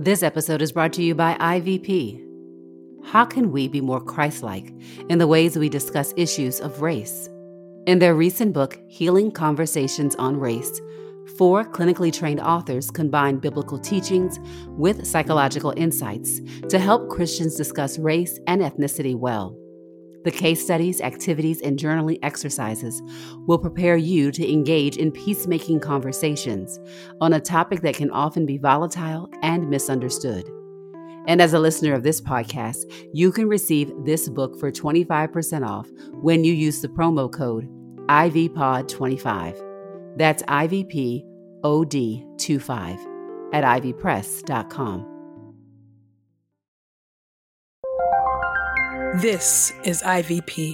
This episode is brought to you by IVP. How can we be more Christ-like in the ways we discuss issues of race? In their recent book, Healing Conversations on Race, 4 clinically trained authors combine biblical teachings with psychological insights to help Christians discuss race and ethnicity well. The case studies, activities, and journaling exercises will prepare you to engage in peacemaking conversations on a topic that can often be volatile and misunderstood. And as a listener of this podcast, you can receive this book for 25% off when you use the promo code IVPOD25. That's IVPOD25 at ivpress.com. This is IVP.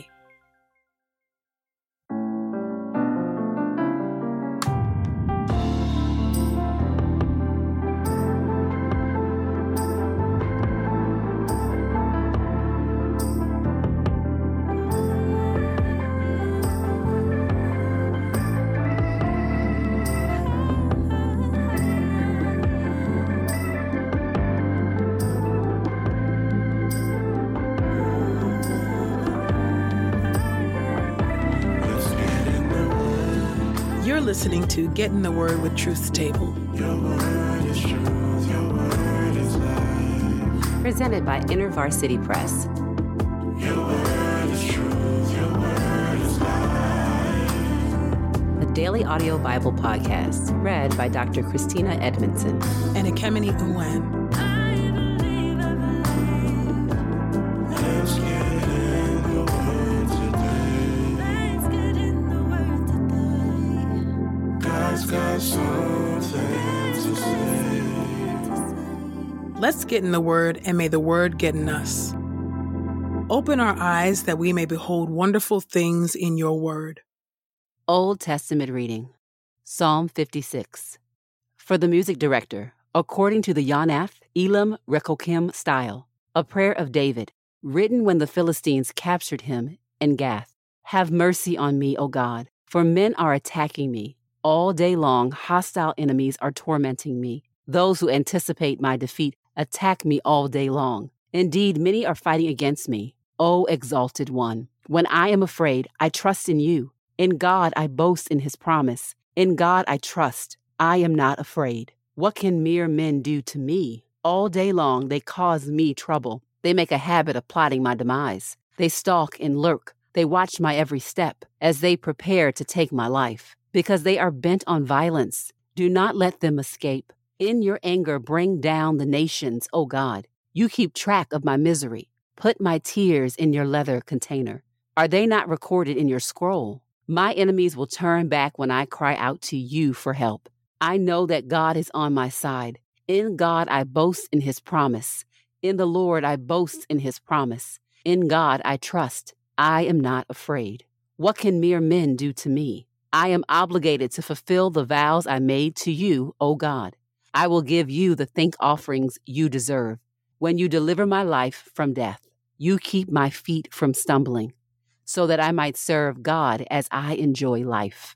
You're listening to Get in the Word with Truth's Table. Your word is truth, your word is life. Presented by InterVarsity Press. Your word is truth, your word is life. A daily audio Bible podcast read by Dr. Christina Edmondson And Ekemini Uwan. Let's get in the word today. God's got something to say. Let's get in the Word, and may the Word get in us. Open our eyes that we may behold wonderful things in your Word. Old Testament reading, Psalm 56. For the music director, according to the Yonath Elam Rekokim style, a prayer of David, written when the Philistines captured him in Gath. Have mercy on me, O God, for men are attacking me. All day long, hostile enemies are tormenting me. Those who anticipate my defeat attack me all day long. Indeed, many are fighting against me. O exalted one, when I am afraid, I trust in you. In God I boast in his promise. In God I trust. I am not afraid. What can mere men do to me? All day long they cause me trouble. They make a habit of plotting my demise. They stalk and lurk. They watch my every step as they prepare to take my life. Because they are bent on violence, do not let them escape. In your anger, bring down the nations, O God. You keep track of my misery. Put my tears in your leather container. Are they not recorded in your scroll? My enemies will turn back when I cry out to you for help. I know that God is on my side. In God I boast in his promise. In the Lord I boast in his promise. In God I trust. I am not afraid. What can mere men do to me? I am obligated to fulfill the vows I made to you, O God. I will give you the thank offerings you deserve. When you deliver my life from death, you keep my feet from stumbling, so that I might serve God as I enjoy life.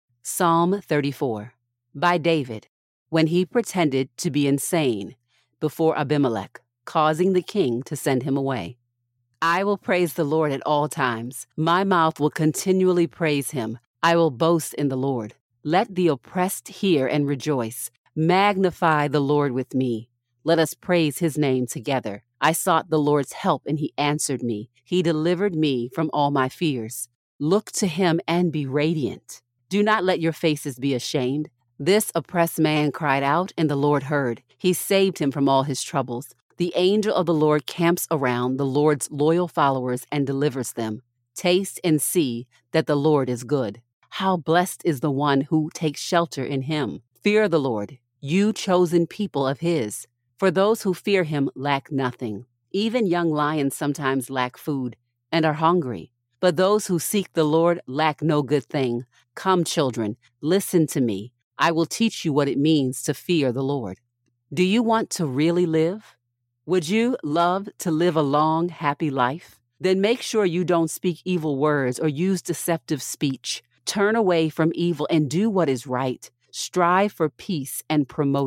Psalm 34, by David, when he pretended to be insane before Abimelech, causing the king to send him away. I will praise the Lord at all times. My mouth will continually praise him. I will boast in the Lord. Let the oppressed hear and rejoice. Magnify the Lord with me. Let us praise his name together. I sought the Lord's help, and he answered me. He delivered me from all my fears. Look to him and be radiant. Do not let your faces be ashamed. This oppressed man cried out, and the Lord heard. He saved him from all his troubles. The angel of the Lord camps around the Lord's loyal followers and delivers them. Taste and see that the Lord is good. How blessed is the one who takes shelter in him. Fear the Lord, you chosen people of his. For those who fear him lack nothing. Even young lions sometimes lack food and are hungry. But those who seek the Lord lack no good thing. Come, children, listen to me. I will teach you what it means to fear the Lord. Do you want to really live? Would you love to live a long, happy life? Then make sure you don't speak evil words or use deceptive speech. Turn away from evil and do what is right. Strive for peace and promote it. The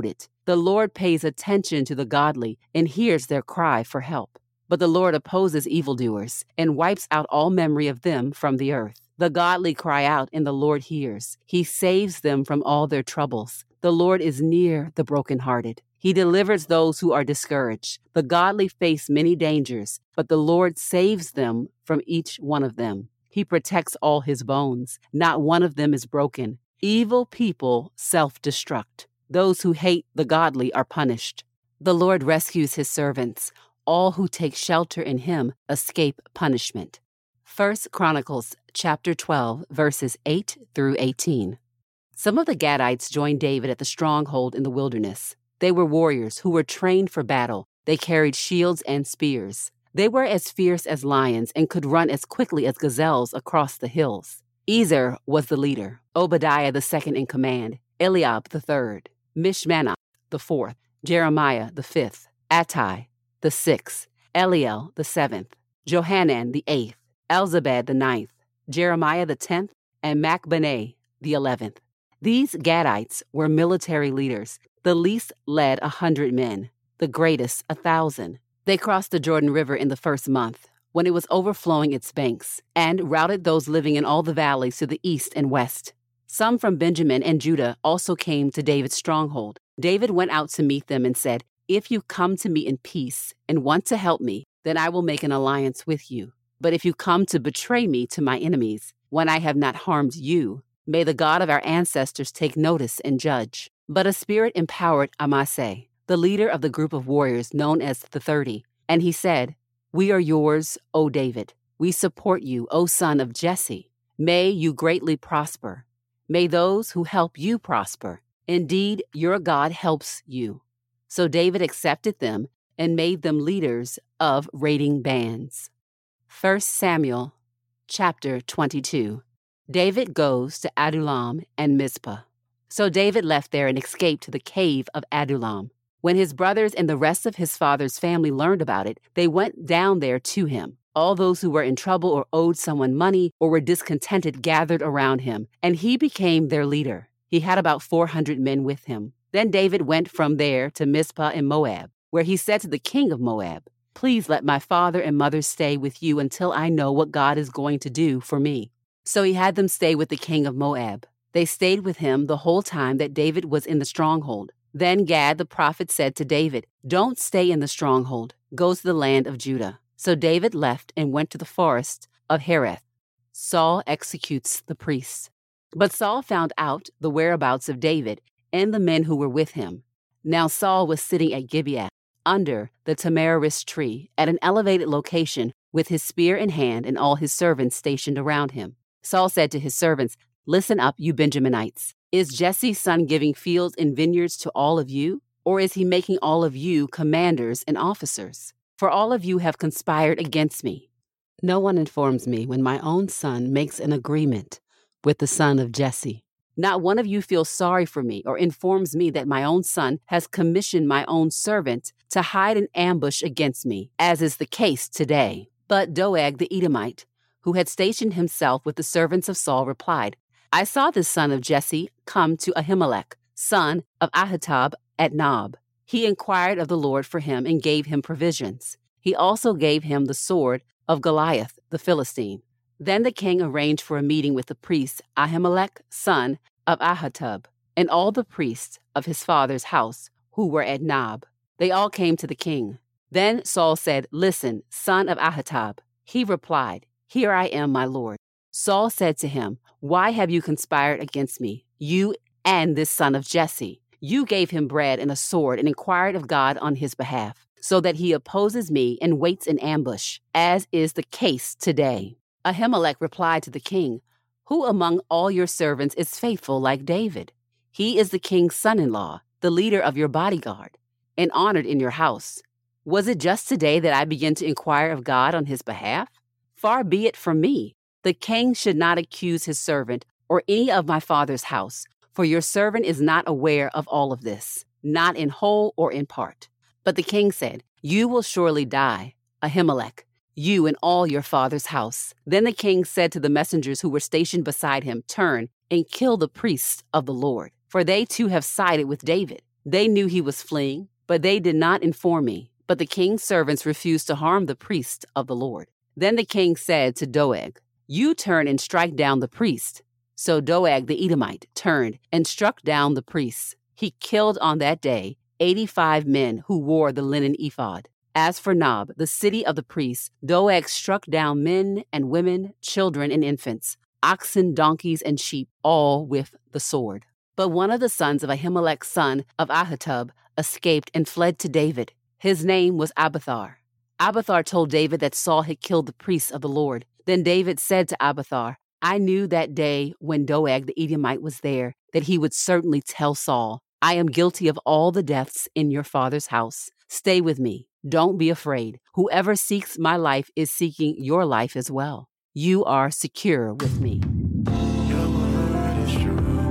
The Lord pays attention to the godly and hears their cry for help. But the Lord opposes evildoers and wipes out all memory of them from the earth. The godly cry out, and the Lord hears. He saves them from all their troubles. The Lord is near the brokenhearted. He delivers those who are discouraged. The godly face many dangers, but the Lord saves them from each one of them. He protects all his bones. Not one of them is broken. Evil people self-destruct. Those who hate the godly are punished. The Lord rescues his servants. All who take shelter in him escape punishment. 1 Chronicles chapter 12, verses 8 through 18. Some of the Gadites joined David at the stronghold in the wilderness. They were warriors who were trained for battle. They carried shields and spears. They were as fierce as lions and could run as quickly as gazelles across the hills. Ezer was the leader, Obadiah the second in command, Eliab the third, Mishmanoth the fourth, Jeremiah the fifth, Attai the sixth, Eliel the seventh, Johanan the eighth, Elzabad the ninth, Jeremiah the 10th, and Machbenai the 11th. These Gadites were military leaders. The least led 100 men, the greatest 1,000. They crossed the Jordan River in the first month, when it was overflowing its banks, and routed those living in all the valleys to the east and west. Some from Benjamin and Judah also came to David's stronghold. David went out to meet them and said, "If you come to me in peace and want to help me, then I will make an alliance with you. But if you come to betray me to my enemies, when I have not harmed you, may the God of our ancestors take notice and judge." But a spirit empowered Amasai, the leader of the group of warriors known as the 30, and he said, "We are yours, O David. We support you, O son of Jesse. May you greatly prosper. May those who help you prosper. Indeed, your God helps you." So David accepted them and made them leaders of raiding bands. 1 Samuel chapter 22. David goes to Adullam and Mizpah. So David left there and escaped to the cave of Adullam. When his brothers and the rest of his father's family learned about it, they went down there to him. All those who were in trouble or owed someone money or were discontented gathered around him, and he became their leader. He had about 400 men with him. Then David went from there to Mizpah in Moab, where he said to the king of Moab, "Please let my father and mother stay with you until I know what God is going to do for me." So he had them stay with the king of Moab. They stayed with him the whole time that David was in the stronghold. Then Gad the prophet said to David, "Don't stay in the stronghold. Go to the land of Judah." So David left and went to the forest of Hereth. Saul executes the priests. But Saul found out the whereabouts of David and the men who were with him. Now Saul was sitting at Gibeah, under the tamarisk tree, at an elevated location, with his spear in hand and all his servants stationed around him. Saul said to his servants, "Listen up, you Benjaminites. Is Jesse's son giving fields and vineyards to all of you? Or is he making all of you commanders and officers? For all of you have conspired against me. No one informs me when my own son makes an agreement with the son of Jesse. Not one of you feels sorry for me or informs me that my own son has commissioned my own servant to hide an ambush against me, as is the case today." But Doeg the Edomite, who had stationed himself with the servants of Saul, replied, "I saw this son of Jesse come to Ahimelech, son of Ahitub, at Nob. He inquired of the Lord for him and gave him provisions. He also gave him the sword of Goliath the Philistine." Then the king arranged for a meeting with the priest Ahimelech, son of Ahitub, and all the priests of his father's house who were at Nob. They all came to the king. Then Saul said, "Listen, son of Ahitub." He replied, "Here I am, my lord." Saul said to him, "Why have you conspired against me, you and this son of Jesse? You gave him bread and a sword and inquired of God on his behalf, so that he opposes me and waits in ambush, as is the case today." Ahimelech replied to the king, "Who among all your servants is faithful like David? He is the king's son-in-law, the leader of your bodyguard, and honored in your house. Was it just today that I began to inquire of God on his behalf? Far be it from me. The king should not accuse his servant or any of my father's house, for your servant is not aware of all of this, not in whole or in part." But the king said, "You will surely die, Ahimelech, you and all your father's house." Then the king said to the messengers who were stationed beside him, "Turn and kill the priests of the Lord, for they too have sided with David." They knew he was fleeing, but they did not inform me. But the king's servants refused to harm the priest of the Lord. Then the king said to Doeg, "You turn and strike down the priest." So Doeg the Edomite turned and struck down the priests. He killed on that day 85 men who wore the linen ephod. As for Nob, the city of the priests, Doeg struck down men and women, children and infants, oxen, donkeys, and sheep, all with the sword. But one of the sons of Ahimelech, son of Ahitub, escaped and fled to David. His name was Abiathar. Abiathar told David that Saul had killed the priests of the Lord. Then David said to Abiathar, "I knew that day when Doeg the Edomite was there that he would certainly tell Saul, 'I am guilty of all the deaths in your father's house. Stay with me. Don't be afraid. Whoever seeks my life is seeking your life as well. You are secure with me.'" Your word is true.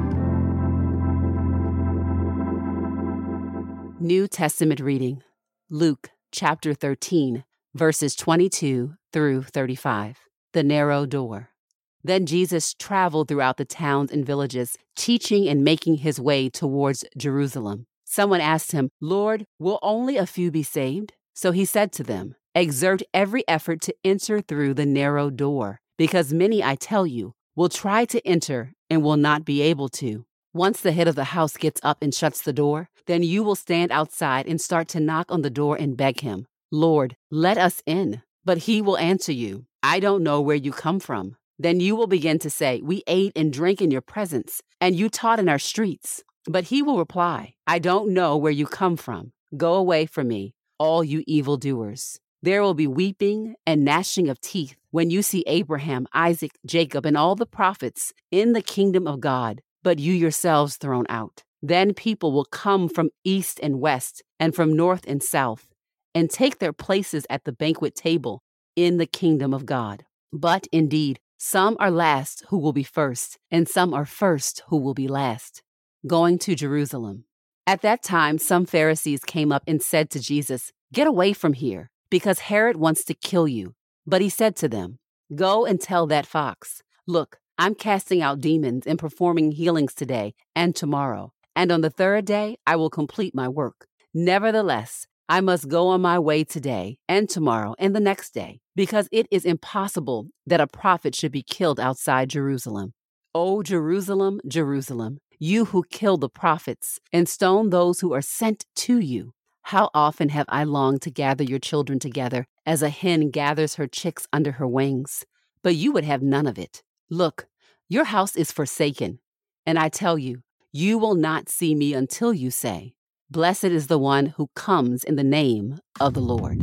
New Testament reading, Luke chapter 13, verses 22 through 35. The narrow door. Then Jesus traveled throughout the towns and villages, teaching and making his way towards Jerusalem. Someone asked him, "Lord, will only a few be saved?" So he said to them, "Exert every effort to enter through the narrow door, because many, I tell you, will try to enter and will not be able to. Once the head of the house gets up and shuts the door, then you will stand outside and start to knock on the door and beg him, 'Lord, let us in.' But he will answer you, 'I don't know where you come from.' Then you will begin to say, 'We ate and drank in your presence, and you taught in our streets.' But he will reply, 'I don't know where you come from. Go away from me, all you evildoers.' There will be weeping and gnashing of teeth when you see Abraham, Isaac, Jacob, and all the prophets in the kingdom of God, but you yourselves thrown out. Then people will come from east and west and from north and south and take their places at the banquet table in the kingdom of God. But indeed, some are last who will be first, and some are first who will be last." Going to Jerusalem. At that time, some Pharisees came up and said to Jesus, "Get away from here, because Herod wants to kill you." But he said to them, "Go and tell that fox, 'Look, I'm casting out demons and performing healings today and tomorrow, and on the third day I will complete my work. Nevertheless, I must go on my way today and tomorrow and the next day, because it is impossible that a prophet should be killed outside Jerusalem. O Jerusalem, Jerusalem, you who kill the prophets and stone those who are sent to you. How often have I longed to gather your children together as a hen gathers her chicks under her wings, but you would have none of it. Look, your house is forsaken, and I tell you, you will not see me until you say, "Blessed is the one who comes in the name of the Lord."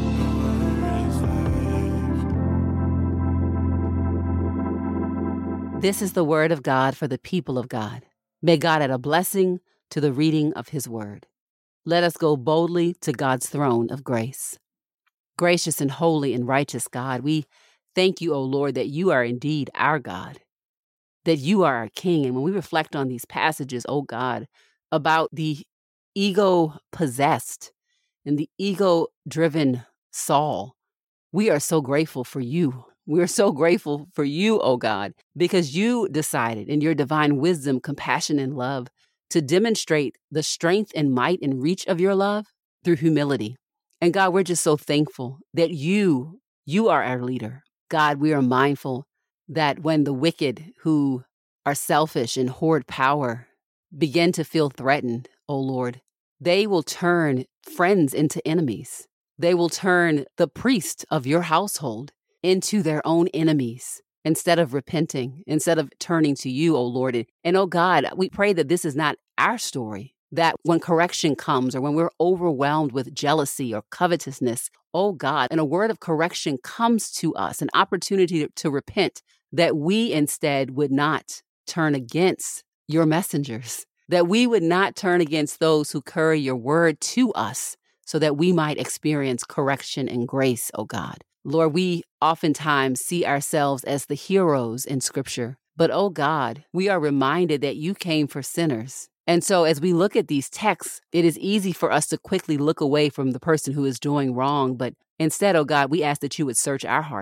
This is the word of God for the people of God. May God add a blessing to the reading of his word. Let us go boldly to God's throne of grace. Gracious and holy and righteous God, we thank you, O Lord, that you are indeed our God, that you are our King. And when we reflect on these passages, O God, about the ego-possessed and the ego-driven Saul, we are so grateful for you. We're so grateful for you, O God, because you decided in your divine wisdom, compassion, and love to demonstrate the strength and might and reach of your love through humility. And God, we're just so thankful that you are our leader. God, we are mindful that when the wicked who are selfish and hoard power begin to feel threatened, O Lord, they will turn friends into enemies. They will turn the priest of your household into their own enemies instead of repenting, instead of turning to you, O Lord. And oh God, we pray that this is not our story, that when correction comes or when we're overwhelmed with jealousy or covetousness, oh God, and a word of correction comes to us, an opportunity to repent, that we instead would not turn against your messengers, that we would not turn against those who carry your word to us so that we might experience correction and grace, oh God. Lord, we oftentimes see ourselves as the heroes in Scripture, but oh God, we are reminded that you came for sinners. And so as we look at these texts, it is easy for us to quickly look away from the person who is doing wrong. But instead, oh God, we ask that you would search our hearts.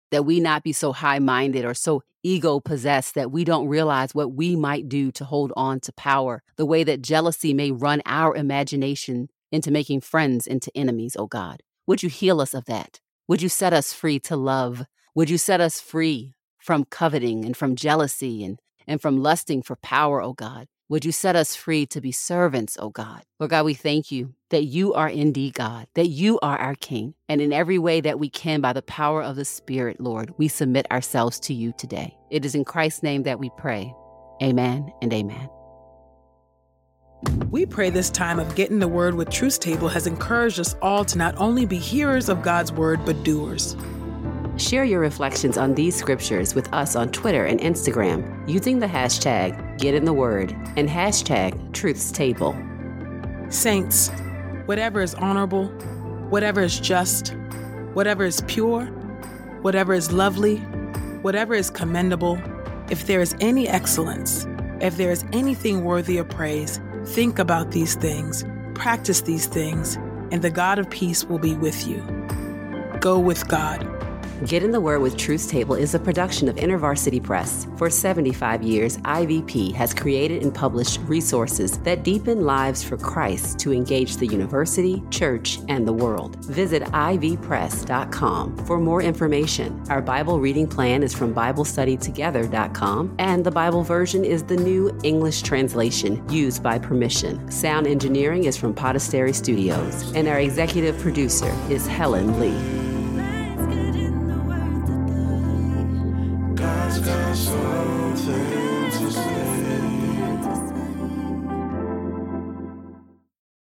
that we not be so high-minded or so ego-possessed that we don't realize what we might do to hold on to power, the way that jealousy may run our imagination into making friends into enemies, oh God. Would you heal us of that? Would you set us free to love? Would you set us free from coveting and from jealousy and from lusting for power, oh God? Would you set us free to be servants, oh God? Lord God, we thank you that you are indeed God, that you are our King. And in every way that we can, by the power of the Spirit, Lord, we submit ourselves to you today. It is in Christ's name that we pray. Amen and amen. We pray this time of Getting the Word with Truth Table has encouraged us all to not only be hearers of God's Word, but doers. Share your reflections on these scriptures with us on Twitter and Instagram using the hashtag #GetInTheWord and hashtag #TruthsTable. Saints, whatever is honorable, whatever is just, whatever is pure, whatever is lovely, whatever is commendable, if there is any excellence, if there is anything worthy of praise, think about these things, practice these things, and the God of peace will be with you. Go with God. Get in the Word with Truth's Table is a production of InterVarsity Press. For 75 years, IVP has created and published resources that deepen lives for Christ to engage the university, church, and the world. Visit ivpress.com for more information. Our Bible reading plan is from BibleStudyTogether.com, and the Bible version is the New English Translation used by permission. Sound engineering is from Podastery Studios, and our executive producer is Helen Lee. God's got something.